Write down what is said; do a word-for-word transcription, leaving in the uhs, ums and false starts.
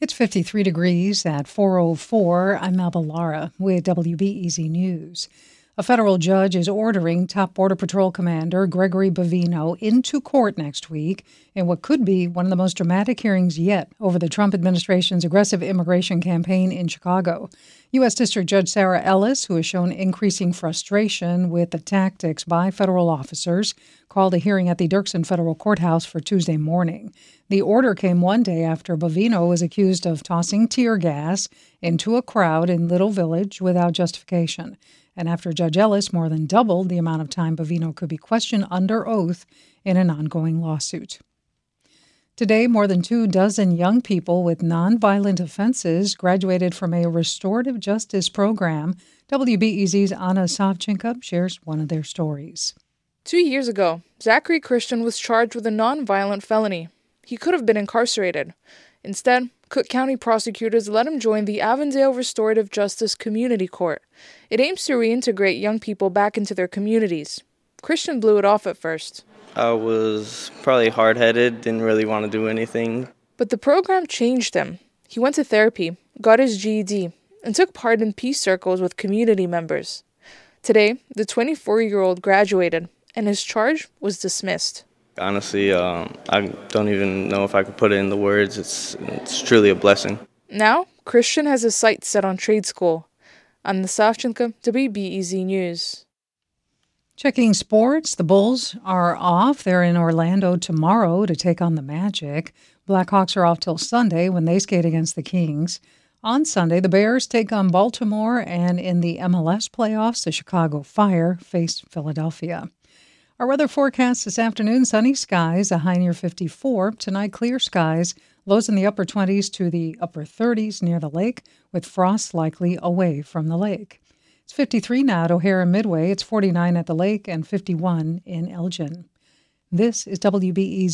It's fifty-three degrees at four oh four. I'm Melba Lara with W B E Z News. A federal judge is ordering top Border Patrol Commander Gregory Bovino into court next week in what could be one of the most dramatic hearings yet over the Trump administration's aggressive immigration campaign in Chicago. U S. District Judge Sarah Ellis, who has shown increasing frustration with the tactics by federal officers, called a hearing at the Dirksen Federal Courthouse for Tuesday morning. The order came one day after Bovino was accused of tossing tear gas into a crowd in Little Village without justification, and after Judge Ellis more than doubled the amount of time Bovino could be questioned under oath in an ongoing lawsuit. Today, more than two dozen young people with nonviolent offenses graduated from a restorative justice program. W B E Z's Anna Savchenko shares one of their stories. Two years ago, Zachary Christian was charged with a nonviolent felony. He could have been incarcerated. Instead, Cook County prosecutors let him join the Avondale Restorative Justice Community Court. It aims to reintegrate young people back into their communities. Christian blew it off at first. I was probably hard-headed, didn't really want to do anything. But the program changed him. He went to therapy, got his G E D, and took part in peace circles with community members. Today, the twenty-four-year-old graduated, and his charge was dismissed. Honestly, um, I don't even know if I could put it in the words. It's, it's truly a blessing. Now, Christian has his sights set on trade school. I'm the Savchenko, W B E Z News. Checking sports, the Bulls are off. They're in Orlando tomorrow to take on the Magic. Blackhawks are off till Sunday when they skate against the Kings. On Sunday, the Bears take on Baltimore, and in the M L S playoffs, the Chicago Fire face Philadelphia. Our weather forecast this afternoon, sunny skies, a high near fifty-four. Tonight, clear skies, lows in the upper twenties to the upper thirties near the lake, with frost likely away from the lake. It's fifty-three now at O'Hare and Midway. It's forty-nine at the lake and fifty-one in Elgin. This is W B E Z.